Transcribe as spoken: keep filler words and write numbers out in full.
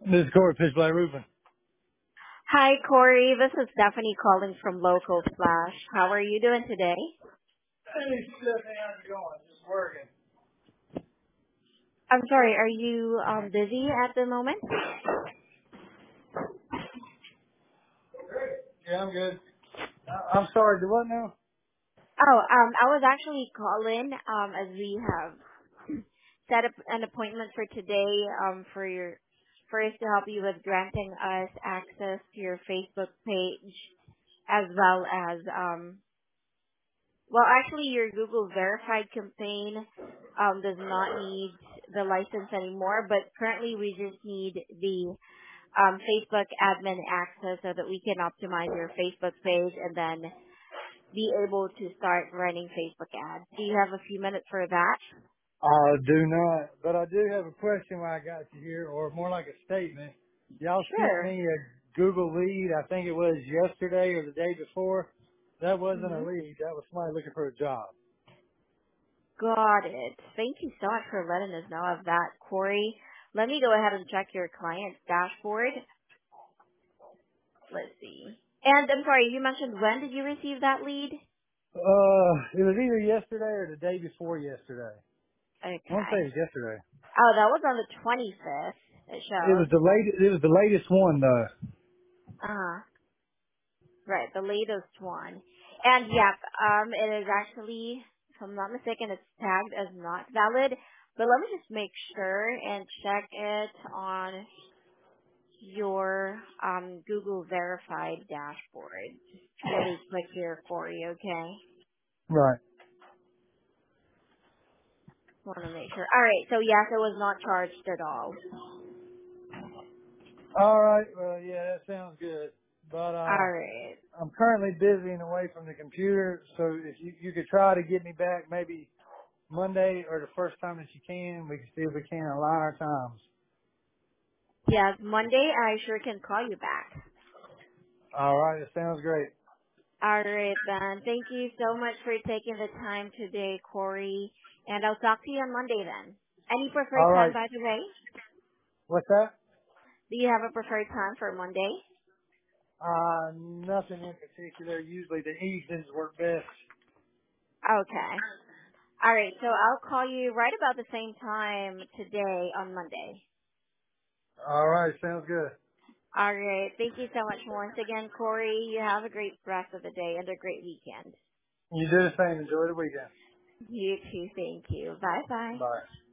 This is Corey Pitchblade Roofing. Hi, Corey. This is Stephanie calling from Local Flash. How are you doing today? Hey, Stephanie, how's it going? Just working. I'm sorry, are you um, busy at the moment? Yeah, I'm good. I- I'm sorry, do what now? Oh, um, I was actually calling um, as we have set up an appointment for today um, for your for us to help you with granting us access to your Facebook page as well as um, well, actually, your Google verified campaign um, does not need the license anymore, but currently we just need the um, Facebook admin access so that we can optimize your Facebook page and then be able to start running Facebook ads. Do you have a few minutes for that? I do not, but I do have a question while I got you here, or more like a statement. Y'all sent Sure. me a Google lead, I think it was yesterday or the day before. That wasn't a hmm lead, that was somebody looking for a job. Got it. Thank you so much for letting us know of that, Corey. Let me go ahead and check your client's dashboard. Let's see. And I'm sorry, you mentioned when did you receive that lead? Uh, it was either yesterday or the day before yesterday. I want to say Okay. it was yesterday. Oh, that was on the twenty-fifth, it It was shows. the latest, it was the latest one though. Uh-huh. Right, the latest one. And yep, um, it is actually, if I'm not mistaken, it's tagged as not valid. But let me just make sure and check it on your um, Google verified dashboard. Just really quick here for you, okay? Right. Want to make sure. All right, so yes, it was not charged at all. All right. Well, yeah, that sounds good. But uh, All right. I'm currently busy and away from the computer, so if you you could try to get me back maybe Monday or the first time that you can, we can see if we can align our times. Yes, Monday I sure can call you back. All right. That sounds great. All right, then. Thank you so much for taking the time today, Corey. And I'll talk to you on Monday then. Any preferred All time, right. by the way? What's that? Do you have a preferred time for Monday? Uh, nothing in particular. Usually the evenings work best. Okay. All right, so I'll call you right about the same time today on Monday. All right. Sounds good. All right. Thank you so much once again, Corey. You have a great rest of the day and a great weekend. You do the same. Enjoy the weekend. You too. Thank you. Bye-bye. Bye.